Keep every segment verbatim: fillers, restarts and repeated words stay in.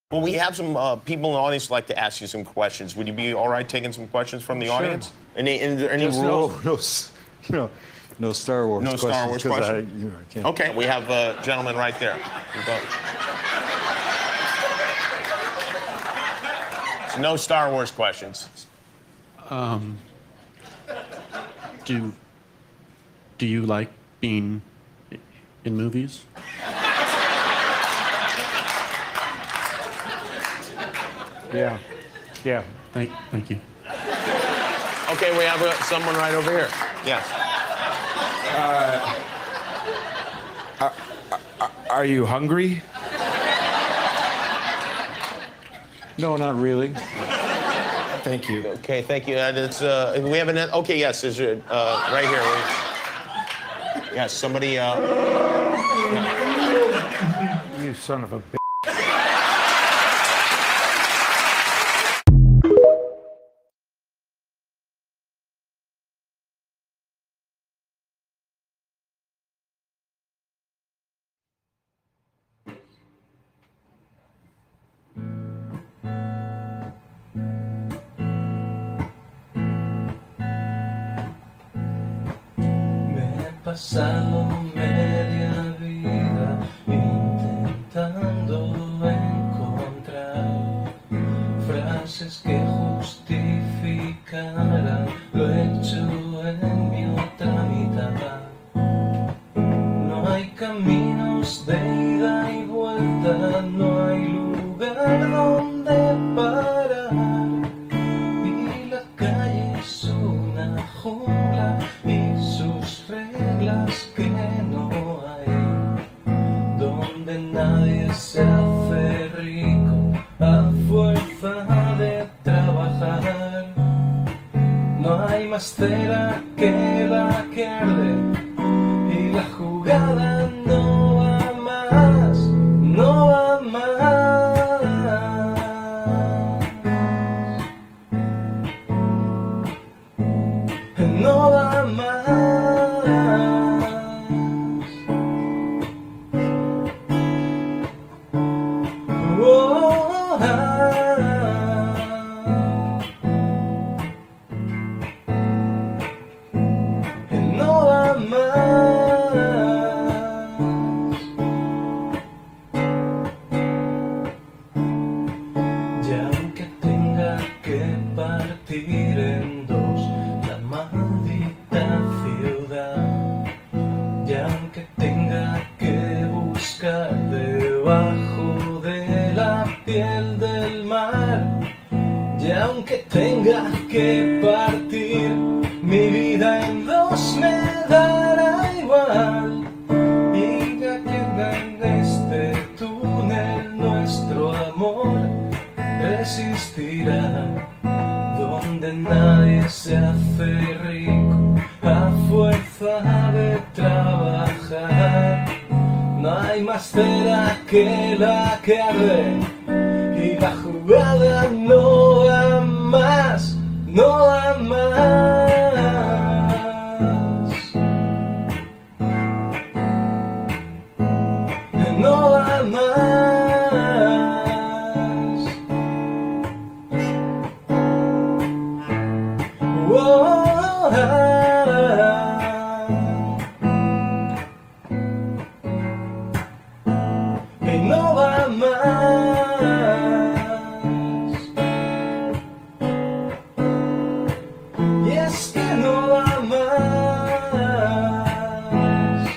Well, we have some uh, people in the audience like to ask you some questions. Would you be all right taking some questions from the Sure. audience? Any, any, any Just rules? No, no, s- you know, no Star Wars No questions. Star Wars 'cause I, questions? you know, I can't. Okay, we have a gentleman right there. So no Star Wars questions. Um, do do you like being i- in movies? Yeah, yeah. Thank, thank you. Okay, we have uh, someone right over here. Yes. Are you hungry? No, not really. Thank you. Okay, thank you. And it's uh, we have an okay. Yes, is it uh, right here? Yes, somebody. Uh, You son of a bitch. Me he pasado media vida intentando encontrar frases que justificaran lo hecho en mi otra mitad. No hay caminos de ida y vuelta, no hay lugar donde parar. Y la calle es una jungla y sus reglas que no hay, donde nadie se hace rico a fuerza de trabajar. No hay más cera que la que arde y la jugada no va más, no va más. No va más. Oh, ah. No va más. Y aunque tenga que partir en dos la maldita ciudad, y aunque tenga que buscar debajo de la piel del mar, y aunque tenga que partir mi vida en dos, me dará igual. Y ya queda en este túnel nuestro amor resistirá, donde nadie se hace rico a fuerza de trabajar. No hay más cera que la que arde y la jugada no va más, no va más. No va más. Oh, ah. Y no va más. Y es que no va más.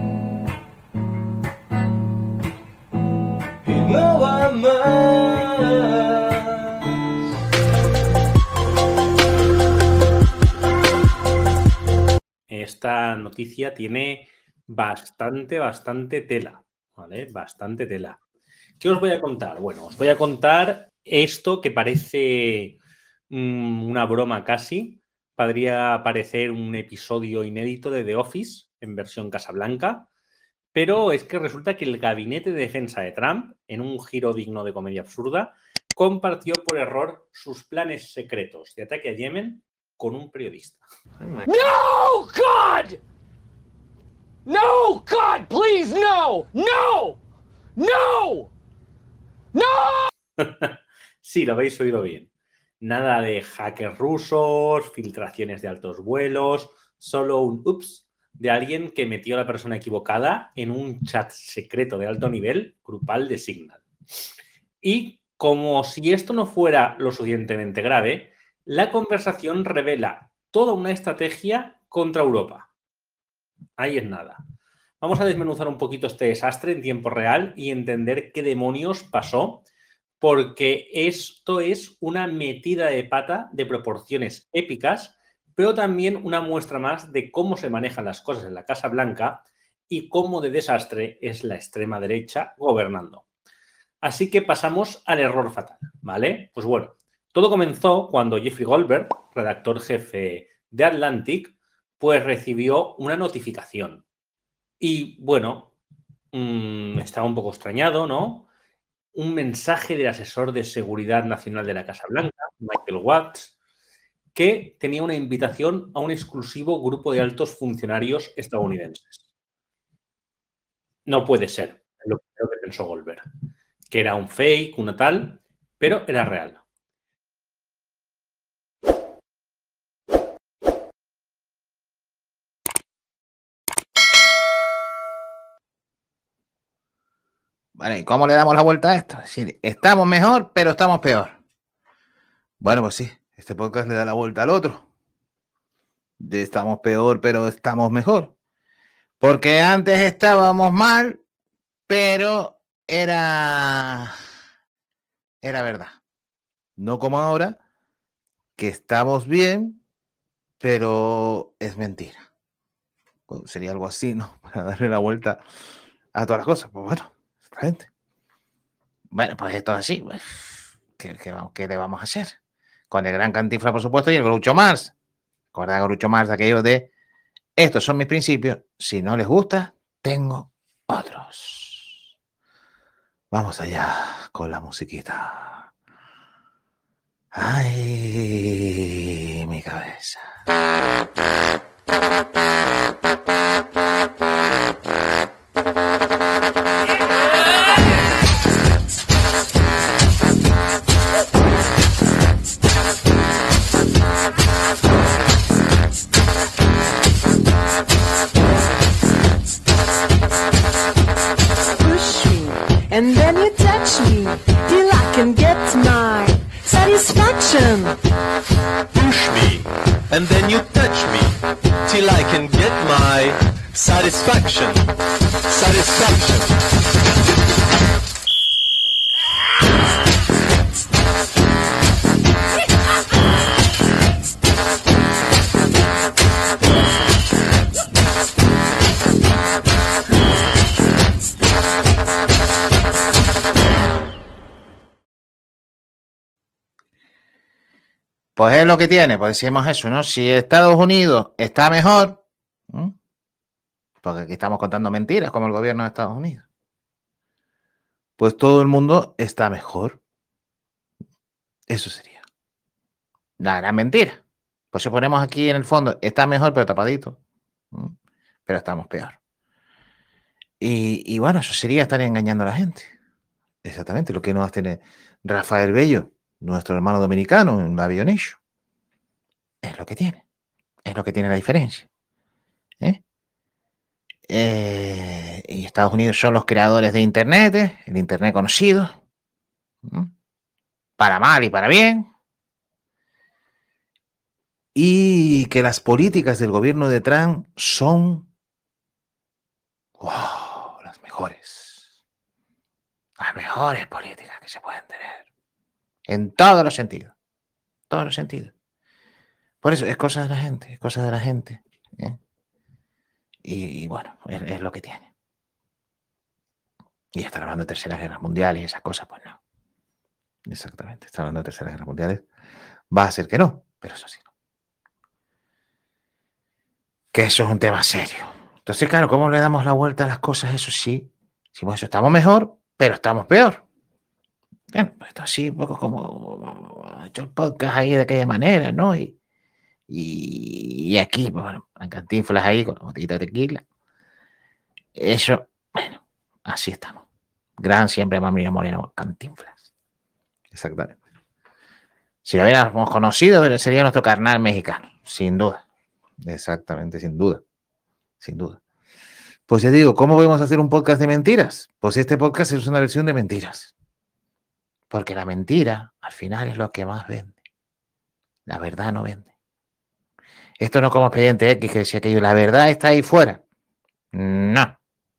Y no va más. Esta noticia tiene bastante, bastante tela, ¿vale? Bastante tela. ¿Qué os voy a contar? Bueno, os voy a contar esto que parece mmm, una broma casi. Podría parecer un episodio inédito de The Office en versión Casablanca, pero es que resulta que el gabinete de defensa de Trump, en un giro digno de comedia absurda, compartió por error sus planes secretos de ataque a Yemen con un periodista. No, God! No, God, please, no! No! No! No! Sí, lo habéis oído bien. Nada de hackers rusos, filtraciones de altos vuelos, solo un ups de alguien que metió a la persona equivocada en un chat secreto de alto nivel grupal de Signal. Y como si esto no fuera lo suficientemente grave, la conversación revela toda una estrategia contra Europa. Ahí es nada. Vamos a desmenuzar un poquito este desastre en tiempo real y entender qué demonios pasó, porque esto es una metida de pata de proporciones épicas, pero también una muestra más de cómo se manejan las cosas en la Casa Blanca y cómo de desastre es la extrema derecha gobernando. Así que pasamos al error fatal, ¿vale? Pues bueno, todo comenzó cuando Jeffrey Goldberg, redactor jefe de Atlantic, pues recibió una notificación. Y bueno, mmm, estaba un poco extrañado, ¿no? Un mensaje del asesor de seguridad nacional de la Casa Blanca, Michael Watts, que tenía una invitación a un exclusivo grupo de altos funcionarios estadounidenses. No puede ser, es lo que pensó Goldberg, que era un fake, una tal, pero era real. Vale, ¿y cómo le damos la vuelta a esto? Es decir, estamos mejor, pero estamos peor. Bueno, pues sí, este podcast le da la vuelta al otro. De estamos peor, pero estamos mejor. Porque antes estábamos mal, pero era... era verdad. No como ahora, que estamos bien, pero es mentira. Pues sería algo así, ¿no? Para darle la vuelta a todas las cosas. Pues bueno, esta gente. Bueno, pues esto es así. Pues, ¿qué, qué, qué le vamos a hacer? Con el gran Cantinflas, por supuesto, y el Groucho Marx. ¿Recuerdan a Groucho Marx, aquello de estos son mis principios? Si no les gusta, tengo otros. Vamos allá con la musiquita. Ay, mi cabeza. And then you touch me till I can get my satisfaction. Push me, and then you touch me till I can get my satisfaction. Satisfaction. Pues es lo que tiene, pues decimos eso, ¿no? Si Estados Unidos está mejor, ¿eh? Porque aquí estamos contando mentiras como el gobierno de Estados Unidos, pues todo el mundo está mejor. Eso sería la gran mentira. Pues si ponemos aquí en el fondo, está mejor pero tapadito, ¿eh? Pero estamos peor. Y, y bueno, eso sería estar engañando a la gente. Exactamente, lo que nos tiene Rafael Bello, nuestro hermano dominicano en la Bionation. Es lo que tiene. Es lo que tiene la diferencia. ¿Eh? Eh, y Estados Unidos son los creadores de Internet, ¿eh? El Internet conocido. ¿Eh? Para mal y para bien. Y que las políticas del gobierno de Trump son wow, las mejores. Las mejores políticas que se pueden tener. En todos los sentidos. Todos los sentidos. Por eso, es cosa de la gente. Es cosa de la gente. ¿Eh? Y, y bueno, es, es lo que tiene. Y estar hablando de terceras guerras mundiales y esas cosas, pues no. Exactamente. Estar hablando de terceras guerras mundiales va a ser que no. Pero eso sí. Que eso es un tema serio. Entonces, claro, ¿cómo le damos la vuelta a las cosas? Eso sí. Si pues, estamos mejor, pero estamos peor. Bueno, pues esto así, un poco como ha hecho el podcast ahí de aquella manera, ¿no? Y, y, y aquí, bueno, en Cantinflas ahí con una botellita de tequila. Eso, bueno, así estamos. Gran siempre Mamía Moreno, Cantinflas. exactamente. Si lo hubiéramos conocido, sería nuestro carnal mexicano, sin duda. Exactamente, sin duda. Sin duda. Pues ya digo, ¿cómo podemos hacer un podcast de mentiras? Pues este podcast es una versión de mentiras. Porque la mentira, al final, es lo que más vende. La verdad no vende. Esto no es como Expediente X, que decía que la verdad está ahí fuera. No.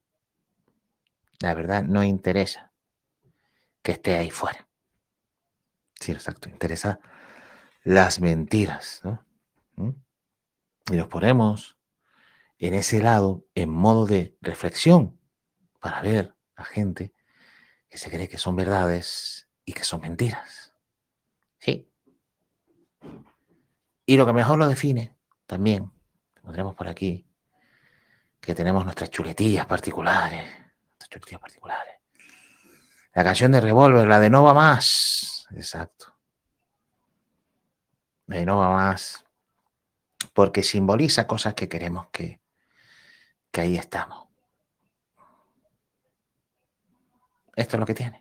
La verdad no interesa que esté ahí fuera. Sí, exacto. Interesa las mentiras, ¿no? ¿Mm? Y nos ponemos en ese lado, en modo de reflexión, para ver a gente que se cree que son verdades y que son mentiras. Sí. Y lo que mejor lo define, también, pondremos por aquí, que tenemos nuestras chuletillas particulares. Nuestras chuletillas particulares. La canción de Revolver, la de No va más. Exacto. La de No va más. Porque simboliza cosas que queremos que, que ahí estamos. Esto es lo que tiene.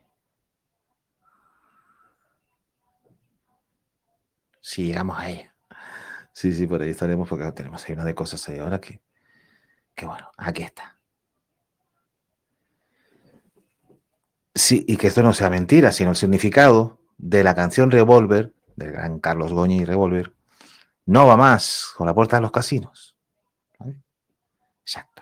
Si llegamos a ella. Sí, sí, por ahí estaremos porque tenemos ahí una de cosas ahí ahora que, que bueno, aquí está. Sí, y que esto no sea mentira, sino el significado de la canción Revolver, del gran Carlos Goñi y Revolver, no va más con la puerta de los casinos. ¿Vale? Exacto.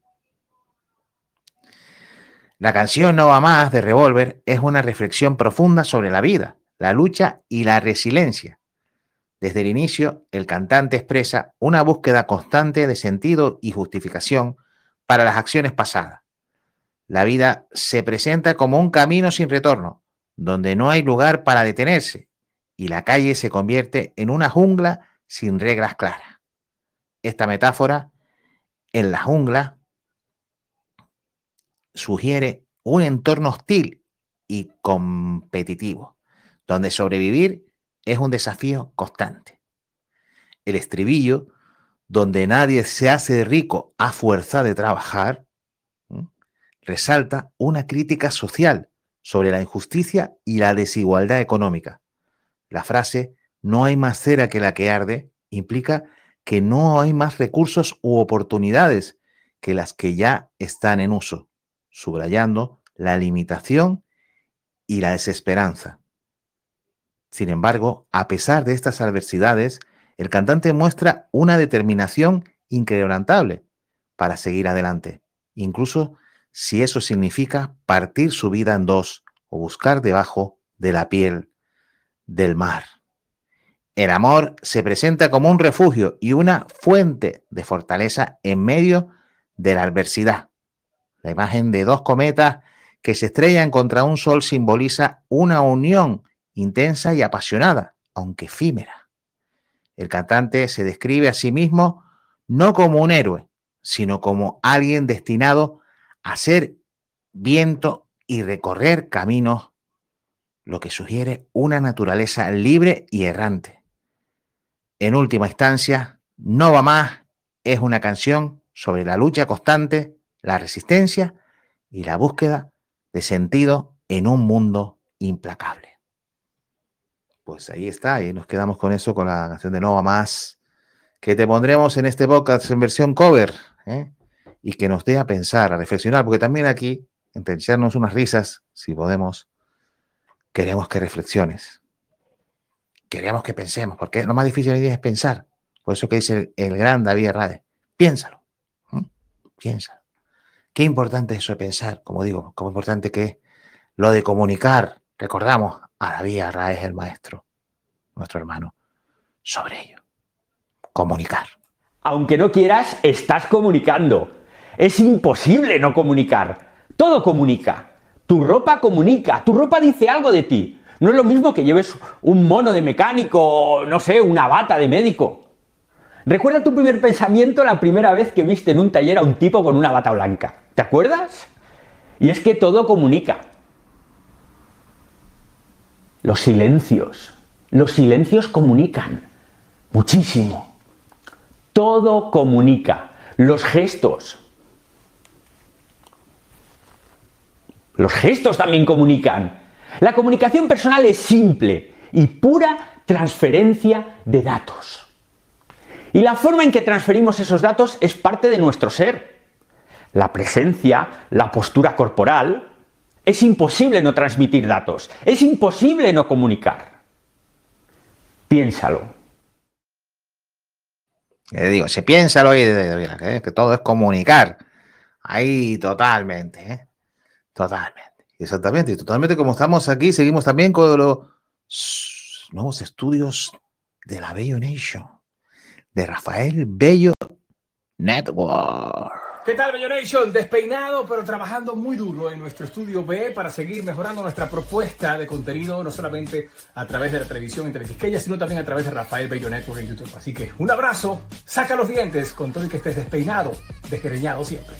La canción No va más de Revolver es una reflexión profunda sobre la vida, la lucha y la resiliencia. Desde el inicio, el cantante expresa una búsqueda constante de sentido y justificación para las acciones pasadas. La vida se presenta como un camino sin retorno, donde no hay lugar para detenerse, y la calle se convierte en una jungla sin reglas claras. Esta metáfora, en la jungla, sugiere un entorno hostil y competitivo, donde sobrevivir es un desafío constante. El estribillo, donde nadie se hace rico a fuerza de trabajar, ¿sí?, resalta una crítica social sobre la injusticia y la desigualdad económica. La frase "no hay más cera que la que arde" implica que no hay más recursos u oportunidades que las que ya están en uso, subrayando la limitación y la desesperanza. Sin embargo, a pesar de estas adversidades, el cantante muestra una determinación inquebrantable para seguir adelante, incluso si eso significa partir su vida en dos o buscar debajo de la piel del mar. El amor se presenta como un refugio y una fuente de fortaleza en medio de la adversidad. La imagen de dos cometas que se estrellan contra un sol simboliza una unión intensa y apasionada, aunque efímera. El cantante se describe a sí mismo no como un héroe, sino como alguien destinado a ser viento y recorrer caminos, lo que sugiere una naturaleza libre y errante. En última instancia, No va más es una canción sobre la lucha constante, la resistencia y la búsqueda de sentido en un mundo implacable. Pues ahí está, y nos quedamos con eso, con la canción de No va más, que te pondremos en este podcast en versión cover, ¿eh? Y que nos dé a pensar, a reflexionar, porque también aquí, entre echarnos unas risas, si podemos, queremos que reflexiones, queremos que pensemos, porque lo más difícil hoy día es pensar. Por eso que dice el, el gran David Arrade, piénsalo, ¿eh? Piénsalo. Qué importante es eso de pensar, como digo, como importante que es lo de comunicar. Recordamos, a David Arrade es el maestro, nuestro hermano, sobre ello. Comunicar. Aunque no quieras, estás comunicando. Es imposible no comunicar. Todo comunica. Tu ropa comunica. Tu ropa dice algo de ti. No es lo mismo que lleves un mono de mecánico o, no sé, una bata de médico. Recuerda tu primer pensamiento la primera vez que viste en un taller a un tipo con una bata blanca. ¿Te acuerdas? Y es que todo comunica. Los silencios. Los silencios comunican. Muchísimo. Todo comunica. Los gestos. Los gestos también comunican. La comunicación personal es simple y pura transferencia de datos. Y la forma en que transferimos esos datos es parte de nuestro ser. La presencia, la postura corporal. Es imposible no transmitir datos. Es imposible no comunicar. Piénsalo. Le digo, se piénsalo y que, que todo es comunicar. Ahí totalmente, ¿eh? Totalmente. Exactamente. Y totalmente como estamos aquí, seguimos también con los nuevos estudios de la Bello Nation, de Rafael Bello Network. ¿Qué tal, Bello Nation? Despeinado, pero trabajando muy duro en nuestro estudio B para seguir mejorando nuestra propuesta de contenido, no solamente a través de la televisión en Telequisqueya, sino también a través de Rafael Bello Network en YouTube. Así que un abrazo, saca los dientes con todo y que estés despeinado, desgreñado siempre.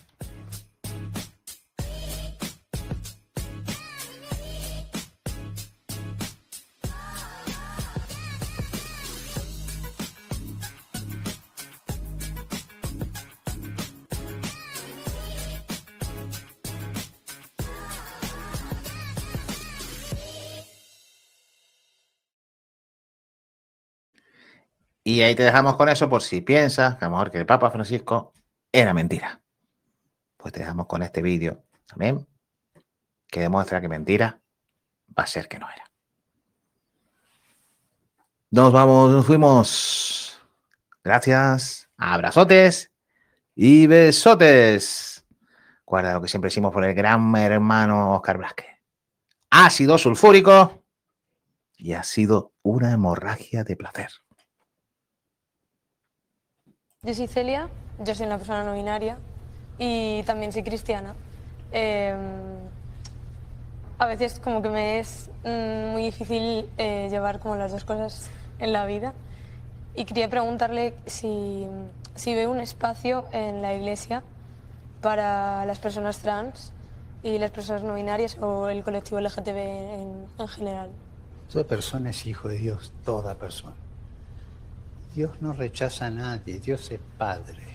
Y ahí te dejamos con eso por si piensas que a lo mejor que el Papa Francisco era mentira. Pues te dejamos con este vídeo también que demuestra que mentira va a ser que no era. Nos vamos, nos fuimos. Gracias, abrazotes y besotes. Guarda lo que siempre hicimos por el gran hermano Oscar Blasquez. Ácido sulfúrico y ha sido una hemorragia de placer. Yo soy Celia, yo soy una persona no binaria y también soy cristiana. Eh, a veces como que me es mm, muy difícil eh, llevar como las dos cosas en la vida y quería preguntarle si, si ve un espacio en la iglesia para las personas trans y las personas no binarias o el colectivo L G T B en, en general. Toda persona es hijo de Dios, toda persona. Dios no rechaza a nadie, Dios es Padre.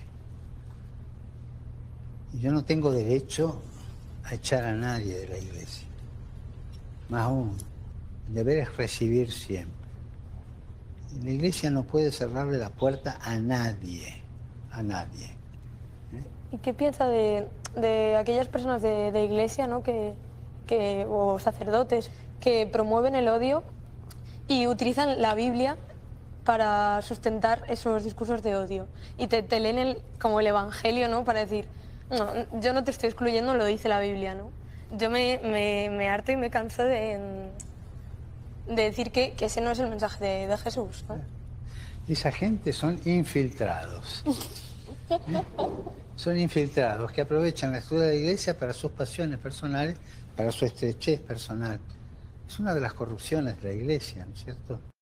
Y yo no tengo derecho a echar a nadie de la iglesia. Más aún, el deber es recibir siempre. Y la iglesia no puede cerrarle la puerta a nadie, a nadie. ¿Eh? ¿Y qué piensa de, de aquellas personas de, de iglesia, ¿no? que, que, o sacerdotes que promueven el odio y utilizan la Biblia para sustentar esos discursos de odio? Y te, te leen el, como el evangelio, ¿no? Para decir, no, yo no te estoy excluyendo, lo dice la Biblia, ¿no? Yo me, me, me harto y me canso de, de decir que, que ese no es el mensaje de, de Jesús, ¿no? Esa gente son infiltrados. ¿Eh? Son infiltrados que aprovechan la estructura de la iglesia para sus pasiones personales, para su estrechez personal. Es una de las corrupciones de la iglesia, ¿no es cierto?